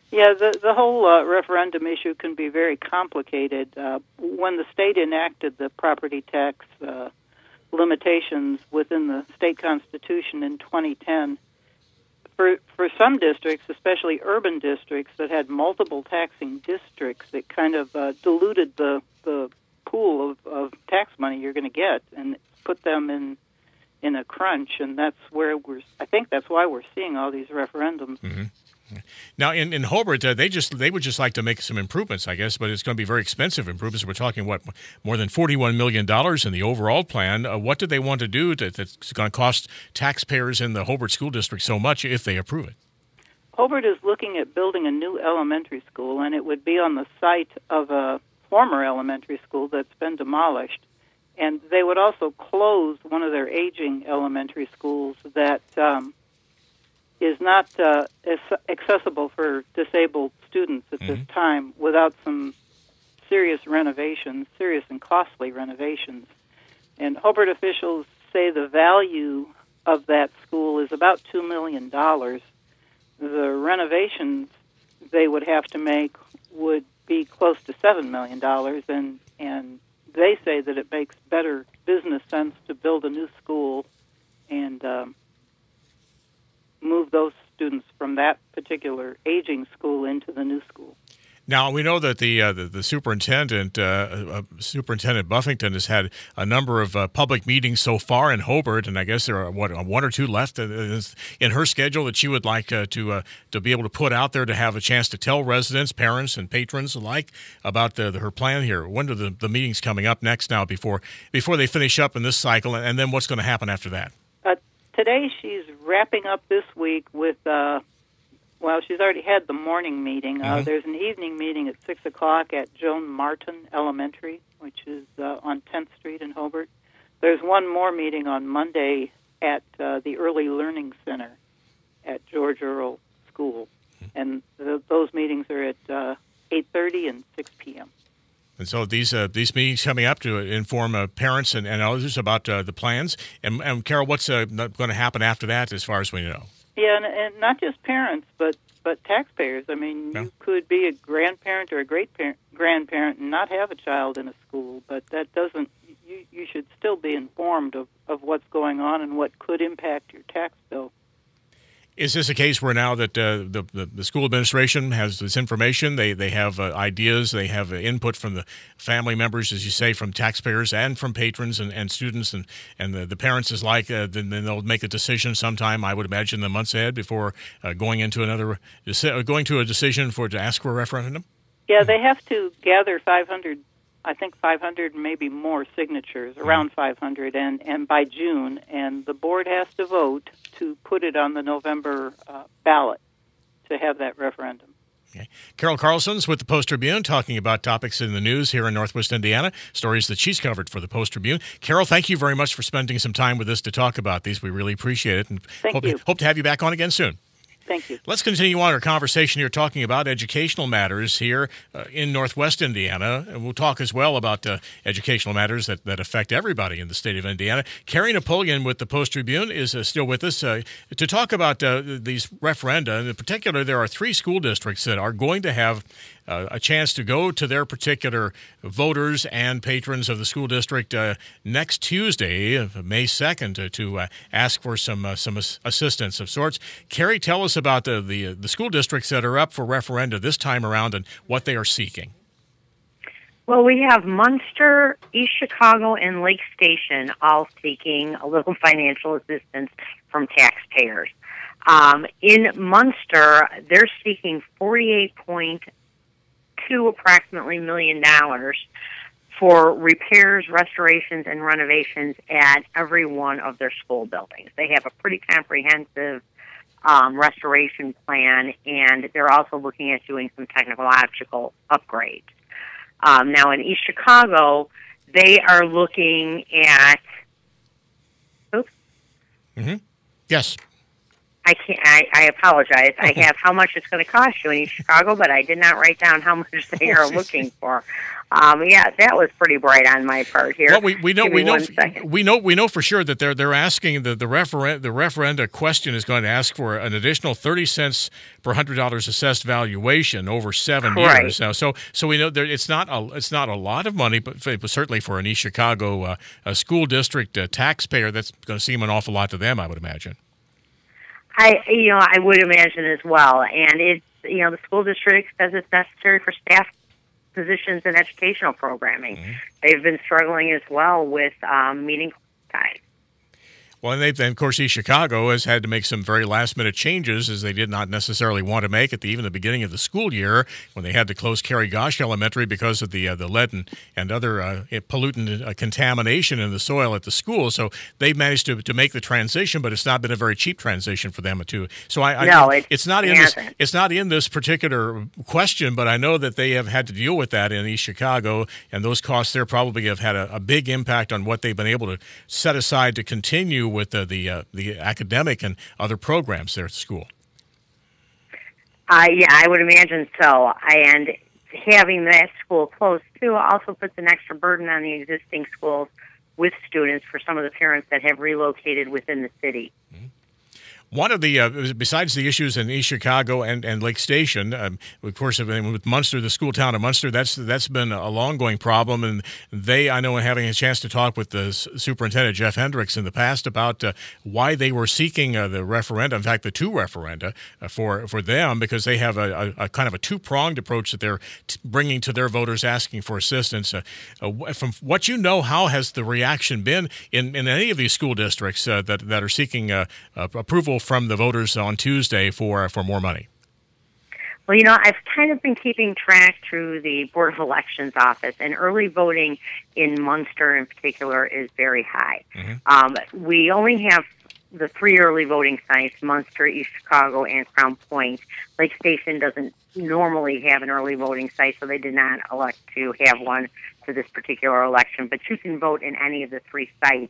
Yeah, the the whole uh, referendum issue can be very complicated. Uh, when the state enacted the property tax uh, limitations within the state constitution in twenty ten, for for some districts, especially urban districts that had multiple taxing districts, it kind of uh, diluted the the pool of, of tax money you're going to get and put them in in a crunch, and that's where we're. I think that's why we're seeing all these referendums. Mm-hmm. Now, in, in Hobart, uh, they just they would just like to make some improvements, I guess, but it's going to be very expensive improvements. We're talking, what, more than forty-one million dollars in the overall plan. Uh, what do they want to do to, that's going to cost taxpayers in the Hobart School District so much if they approve it? Hobart is looking at building a new elementary school, and it would be on the site of a former elementary school that's been demolished. And they would also close one of their aging elementary schools that um, is not uh, accessible for disabled students at mm-hmm. this time without some serious renovations, serious and costly renovations. And Hobart officials say the value of that school is about two million dollars. The renovations they would have to make would be close to seven million dollars, and, and they say that it makes better business sense to build a new school and um, move those students from that particular aging school into the new school. Now, we know that the uh, the, the superintendent, uh, uh, Superintendent Buffington, has had a number of uh, public meetings so far in Hobart, and I guess there are, what, one or two left in her schedule that she would like uh, to uh, to be able to put out there to have a chance to tell residents, parents, and patrons alike about the, the, her plan here. When are the, the meetings coming up next now before before they finish up in this cycle, and then what's going to happen after that? Uh, today she's wrapping up this week with... Uh Well, she's already had the morning meeting. Uh, mm-hmm. There's an evening meeting at six o'clock at Joan Martin Elementary, which is uh, on tenth Street in Hobart. There's one more meeting on Monday at uh, the Early Learning Center at George Earle School. Mm-hmm. And th- those meetings are at uh, eight thirty and six p.m. And so these uh, these meetings coming up to inform uh, parents and, and others about uh, the plans. And, and Carol, what's uh, going to happen after that as far as we know? Yeah, and, and not just parents, but, but taxpayers. I mean, yeah. You could be a grandparent or a great-grandparent and not have a child in a school, but that doesn't, you, you should still be informed of, of what's going on and what could impact your tax bill. Is this a case where now that uh, the, the the school administration has this information, they they have uh, ideas, they have uh, input from the family members, as you say, from taxpayers and from patrons and, and students, and, and the, the parents is like, uh, then, then they'll make a decision sometime, I would imagine, the months ahead before uh, going into another, going to a decision for to ask for a referendum? Yeah, they have to gather five hundred, I think five hundred, maybe more signatures, around mm-hmm. five hundred, and, and by June, and the board has to vote to put it on the November uh, ballot to have that referendum. Okay. Carol Carlson's with the Post-Tribune talking about topics in the news here in Northwest Indiana, stories that she's covered for the Post-Tribune. Carol, thank you very much for spending some time with us to talk about these. We really appreciate it, and thank hope, you. hope to have you back on again soon. Thank you. Let's continue on our conversation here talking about educational matters here uh, in Northwest Indiana. And we'll talk as well about uh, educational matters that, that affect everybody in the state of Indiana. Carrie Napoleon with the Post-Tribune is uh, still with us uh, to talk about uh, these referenda. In particular, there are three school districts that are going to have Uh, a chance to go to their particular voters and patrons of the school district uh, next Tuesday, uh, May second, uh, to uh, ask for some uh, some assistance of sorts. Carrie, tell us about the, the the school districts that are up for referenda this time around and what they are seeking. Well, we have Munster, East Chicago, and Lake Station all seeking a little financial assistance from taxpayers. Um, in Munster, they're seeking forty-eight point two approximately million dollars for repairs, restorations, and renovations at every one of their school buildings. They have a pretty comprehensive um, restoration plan, and they're also looking at doing some technological upgrades. Um, now, in East Chicago, they are looking at... Oops. Mm-hmm. Yes. I can't. I, I apologize. I have how much it's going to cost you in East Chicago, but I did not write down how much they are looking for. Um, yeah, that was pretty bright on my part here. Well, we, we know Give we me know one second. we know we know for sure that they're they're asking the the referend the referenda question is going to ask for an additional thirty cents per hundred dollars assessed valuation over seven Right. years. Now, so so we know there it's not a it's not a lot of money, but, for, but certainly for an East Chicago uh, a school district uh, taxpayer, that's going to seem an awful lot to them, I would imagine. I, you know, I would imagine as well. And it's, you know, the school district says it's necessary for staff positions and educational programming. Mm-hmm. They've been struggling as well with um, meeting time. Well, and they've, and of course, East Chicago has had to make some very last-minute changes, as they did not necessarily want to make at the, even the beginning of the school year, when they had to close Cary Gosh Elementary because of the uh, the lead and, and other uh, pollutant uh, contamination in the soil at the school. So they've managed to, to make the transition, but it's not been a very cheap transition for them too. So I, no, I it it's not in this hasn't. it's not in this particular question, but I know that they have had to deal with that in East Chicago, and those costs there probably have had a, a big impact on what they've been able to set aside to continue with the the, uh, the academic and other programs there at the school. Uh, yeah, I would imagine so. And having that school closed, too, also puts an extra burden on the existing schools with students for some of the parents that have relocated within the city. Mm-hmm. One of the, uh, besides the issues in East Chicago and, and Lake Station, um, of course, with Munster, the school town of Munster, that's that's been a long-going problem. And they, I know, having a chance to talk with the superintendent, Jeff Hendricks, in the past about uh, why they were seeking uh, the referenda, in fact, the two referenda uh, for, for them, because they have a, a, a kind of a two-pronged approach that they're t- bringing to their voters asking for assistance. Uh, uh, from what you know, how has the reaction been in, in any of these school districts uh, that, that are seeking uh, uh, approval from the voters on Tuesday for for more money? Well, you know, I've kind of been keeping track through the Board of Elections office, and early voting in Munster in particular is very high. Mm-hmm. Um, we only have the three early voting sites, Munster, East Chicago, and Crown Point. Lake Station doesn't normally have an early voting site, so they did not elect to have one for this particular election, but you can vote in any of the three sites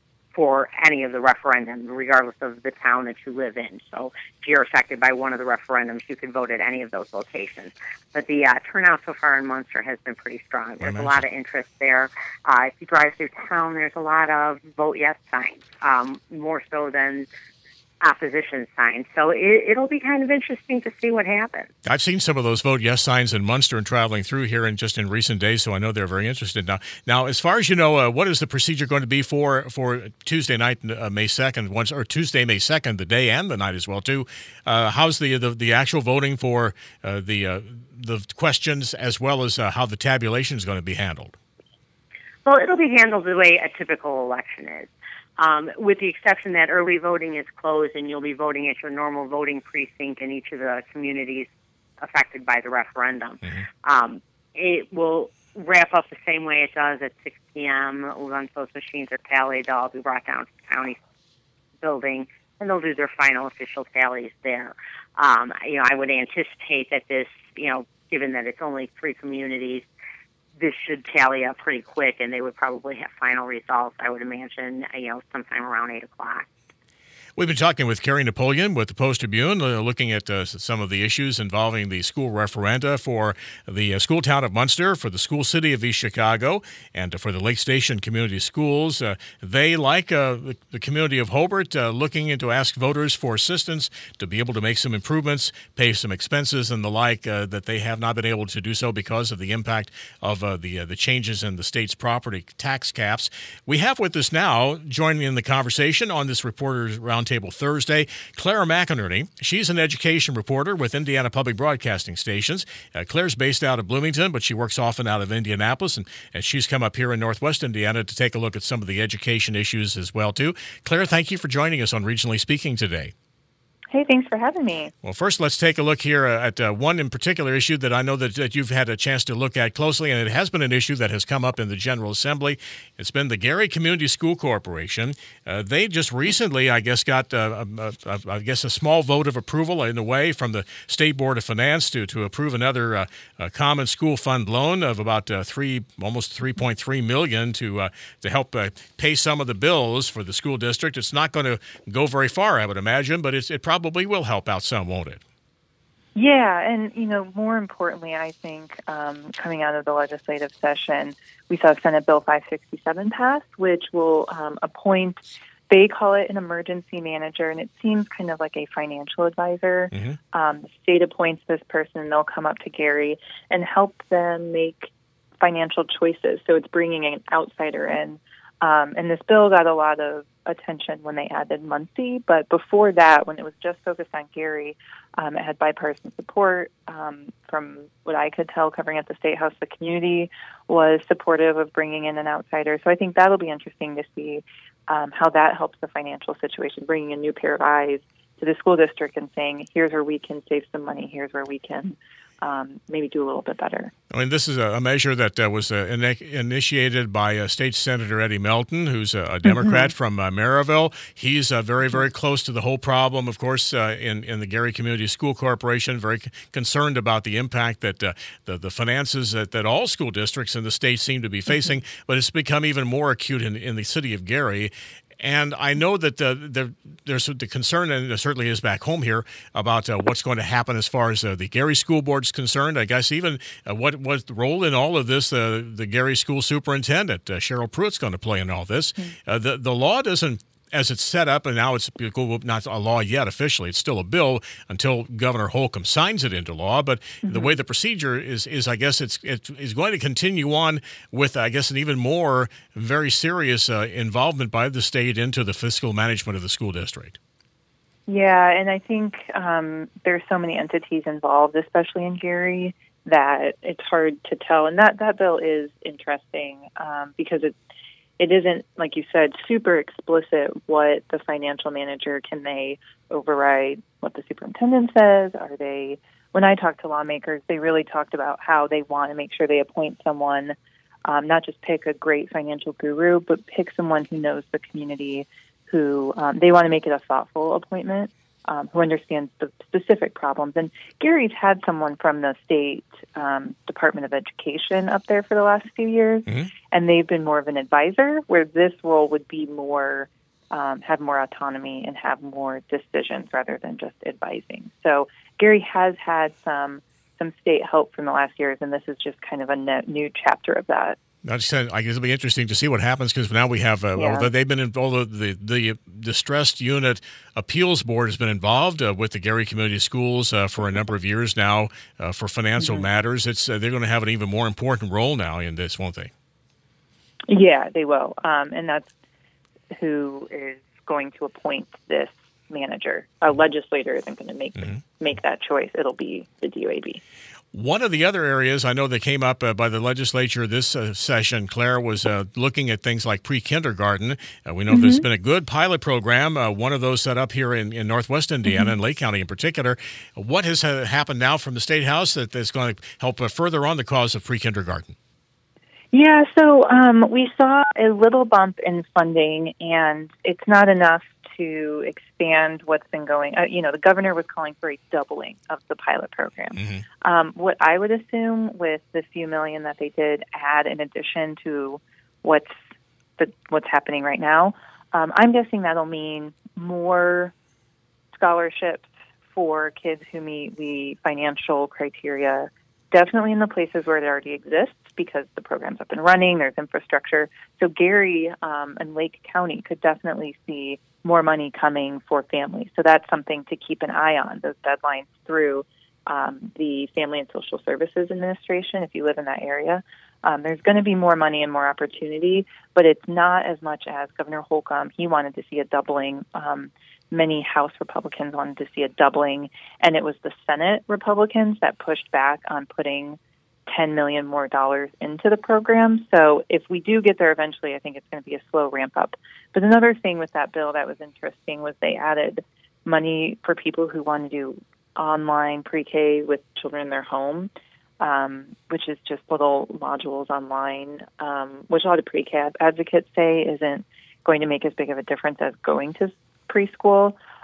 for any of the referendums, regardless of the town that you live in. So if you're affected by one of the referendums, you can vote at any of those locations. But the uh, turnout so far in Munster has been pretty strong. There's a lot of interest there. Uh, if you drive through town, there's a lot of vote yes signs, um, more so than opposition signs. So it, it'll be kind of interesting to see what happens. I've seen some of those vote yes signs in Munster and traveling through here in just in recent days, so I know they're very interested. Now, now as far as you know, uh, what is the procedure going to be for for Tuesday night, uh, May second, once or Tuesday, May second, the day and the night as well too? Uh, how's the, the the actual voting for uh, the uh, the questions, as well as uh, how the tabulation is going to be handled? Well, it'll be handled the way a typical election is. Um, with the exception that early voting is closed and you'll be voting at your normal voting precinct in each of the communities affected by the referendum. Mm-hmm. Um, it will wrap up the same way it does at six p.m. Once those machines are tallied, they'll all be brought down to the county building, and they'll do their final official tallies there. Um, you know, I would anticipate that this, you know, given that it's only three communities, this should tally up pretty quick, and they would probably have final results, I would imagine, you know, sometime around eight o'clock. We've been talking with Carrie Napoleon with the Post-Tribune, uh, looking at uh, some of the issues involving the school referenda for the uh, school town of Munster, for the school city of East Chicago, and uh, for the Lake Station Community Schools. Uh, they, like uh, the, the community of Hobart, uh, looking into ask voters for assistance to be able to make some improvements, pay some expenses and the like, uh, that they have not been able to do so because of the impact of uh, the uh, the changes in the state's property tax caps. We have with us now, joining in the conversation on this Reporters Roundtable Thursday, Clara McInerney. She's an education reporter with Indiana Public Broadcasting Stations. Uh, Claire's based out of Bloomington, but she works often out of Indianapolis, and, and she's come up here in Northwest Indiana to take a look at some of the education issues as well, too. Claire, thank you for joining us on Regionally Speaking today. Hey, thanks for having me. Well, first, let's take a look here at uh, one in particular issue that I know that, that you've had a chance to look at closely, and it has been an issue that has come up in the General Assembly. It's been the Gary Community School Corporation. Uh, they just recently, I guess, got, uh, a, a, a, I guess, a small vote of approval in a way from the State Board of Finance to, to approve another uh, uh, common school fund loan of about uh, three, almost three point three million dollars to uh, to help uh, pay some of the bills for the school district. It's not going to go very far, I would imagine, but it's, it probably probably will help out some, won't it? Yeah, and, you know, more importantly, I think um, coming out of the legislative session, we saw Senate Bill five sixty-seven pass, which will um, appoint, they call it an emergency manager, and it seems kind of like a financial advisor. Mm-hmm. Um, the state appoints this person, and they'll come up to Gary and help them make financial choices. So it's bringing an outsider in. Um, and this bill got a lot of attention when they added Muncie, but before that, when it was just focused on Gary, um, it had bipartisan support. Um, from what I could tell, covering at the State House, the community was supportive of bringing in an outsider. So I think that'll be interesting to see um, how that helps the financial situation, bringing a new pair of eyes to the school district and saying, here's where we can save some money, here's where we can Um, maybe do a little bit better. I mean, this is a measure that uh, was uh, in- initiated by uh, State Senator Eddie Melton, who's a, a Democrat mm-hmm. from uh, Maryville. He's uh, very, very close to the whole problem, of course, uh, in, in the Gary Community School Corporation, very c- concerned about the impact that uh, the, the finances that, that all school districts in the state seem to be facing, mm-hmm. but it's become even more acute in, in the city of Gary. And I know that uh, the, there's the concern, and there certainly is back home here, about uh, what's going to happen as far as uh, the Gary School Board is concerned. I guess even uh, what what role in all of this uh, the Gary School Superintendent, uh, Cheryl Pruitt's going to play in all this. Mm-hmm. Uh, the, the law doesn't, as it's set up, and now it's not a law yet officially, it's still a bill until Governor Holcomb signs it into law, but mm-hmm. the way the procedure is, is I guess it's it is going to continue on with, I guess, an even more very serious uh, involvement by the state into the fiscal management of the school district. Yeah, and I think um, there's so many entities involved, especially in Gary, that it's hard to tell. And that, that bill is interesting um, because it's It isn't, like you said, super explicit what the financial manager, can they override what the superintendent says? Are they, when I talked to lawmakers, they really talked about how they want to make sure they appoint someone, um, not just pick a great financial guru, but pick someone who knows the community, who um, they want to make it a thoughtful appointment, um, who understands the specific problems. And Gary's had someone from the state um, Department of Education up there for the last few years, mm-hmm. and they've been more of an advisor, where this role would be more, um, have more autonomy and have more decisions rather than just advising. So Gary has had some some state help from the last years, and this is just kind of a new chapter of that. I just said, I guess it'll be interesting to see what happens, because now we have, uh, yeah. well, they've been involved, the, the Distressed Unit Appeals Board has been involved uh, with the Gary Community Schools uh, for a number of years now uh, for financial mm-hmm. matters. It's uh, they're going to have an even more important role now in this, won't they? Yeah, they will. Um, and that's who is going to appoint this manager. A legislator isn't going to make mm-hmm. make that choice. It'll be the D O A B. One of the other areas I know that came up uh, by the legislature this uh, session, Claire, was uh, looking at things like pre-kindergarten. Uh, we know mm-hmm. there's been a good pilot program, uh, one of those set up here in, in Northwest Indiana, mm-hmm. and Lake County in particular. What has uh, happened now from the State House that is going to help uh, further on the cause of pre-kindergarten? Yeah, so um, we saw a little bump in funding, and it's not enough to expand what's been going. Uh, you know, the governor was calling for a doubling of the pilot program. Mm-hmm. Um, what I would assume with the few million that they did add in addition to what's the, what's happening right now, um, I'm guessing that'll mean more scholarships for kids who meet the financial criteria, definitely in the places where it already exists, because the program's up and running, there's infrastructure. So Gary um, and Lake County could definitely see more money coming for families. So that's something to keep an eye on, those deadlines through um, the Family and Social Services Administration, if you live in that area. Um, there's going to be more money and more opportunity, but it's not as much as Governor Holcomb. He wanted to see a doubling. Um, many House Republicans wanted to see a doubling, and it was the Senate Republicans that pushed back on putting ten million dollars more dollars into the program. So if we do get there eventually, I think it's going to be a slow ramp up. But another thing with that bill that was interesting was they added money for people who want to do online pre-K with children in their home, um, which is just little modules online, um, which a lot of pre-K advocates say isn't going to make as big of a difference as going to preschool.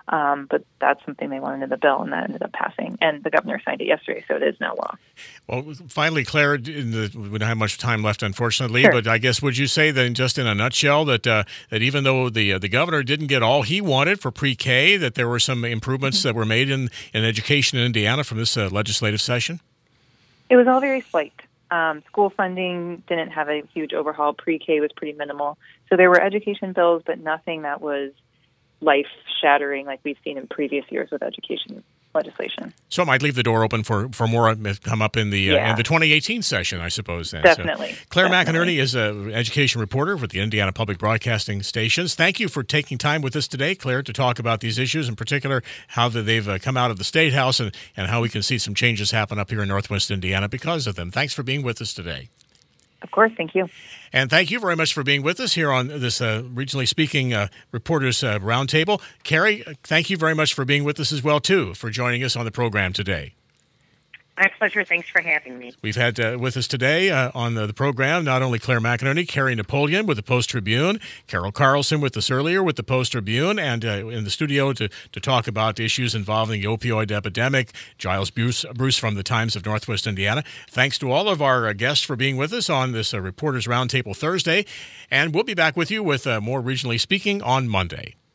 Um, but that's something they wanted in the bill, and that ended up passing. And the governor signed it yesterday, so it is now law. Well, finally, Claire, in the, we don't have much time left, unfortunately, Sure. but I guess would you say that, just in a nutshell, that uh, that even though the uh, the governor didn't get all he wanted for pre-K, that there were some improvements that were made in, in education in Indiana from this uh, legislative session? It was all very slight. Um, school funding didn't have a huge overhaul. Pre-K was pretty minimal. So there were education bills, but nothing that was life-shattering like we've seen in previous years with education legislation. So it might leave the door open for, for more to come up in the uh, Yeah. in the twenty eighteen session, I suppose. Then. Definitely. So, Claire Definitely. McInerney is an education reporter with the Indiana Public Broadcasting Stations. Thank you for taking time with us today, Claire, to talk about these issues, in particular how that they've uh, come out of the State House and, and how we can see some changes happen up here in Northwest Indiana because of them. Thanks for being with us today. Of course. Thank you. And thank you very much for being with us here on this uh, Regionally Speaking uh, Reporters uh, Roundtable. Carrie, thank you very much for being with us as well, too, for joining us on the program today. My pleasure. Thanks for having me. We've had uh, with us today uh, on the, the program not only Claire McInerney, Carrie Napoleon with the Post-Tribune, Carol Carlson with us earlier with the Post-Tribune, and uh, in the studio to, to talk about issues involving the opioid epidemic, Giles Bruce, Bruce from the Times of Northwest Indiana. Thanks to all of our uh, guests for being with us on this uh, Reporters Roundtable Thursday, and we'll be back with you with uh, more Regionally Speaking on Monday.